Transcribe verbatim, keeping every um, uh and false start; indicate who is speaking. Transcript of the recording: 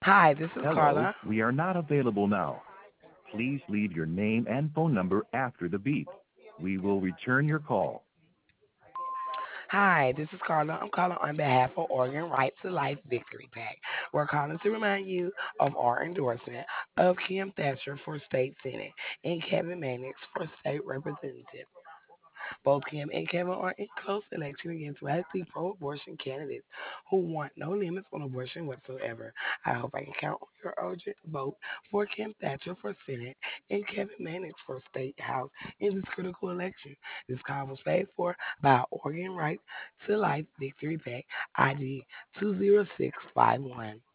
Speaker 1: Hi, this is
Speaker 2: Hello,
Speaker 1: Carla.
Speaker 2: we are not available now. Please leave your name and phone number after the beep. We will return your call.
Speaker 1: Hi, this is Carla. I'm calling on behalf of Oregon Right to Life Victory Pack. We're calling to remind you of our endorsement of Kim Thatcher for state senate and Kevin Mannix for state representative. Both Kim and Kevin are in close election against radically pro-abortion candidates who want no limits on abortion whatsoever. I hope I can count on your urgent vote for Kim Thatcher for Senate and Kevin Mannix for State House in this critical election. This call was paid for by Oregon Right to Life Victory Pack I D two zero six five one.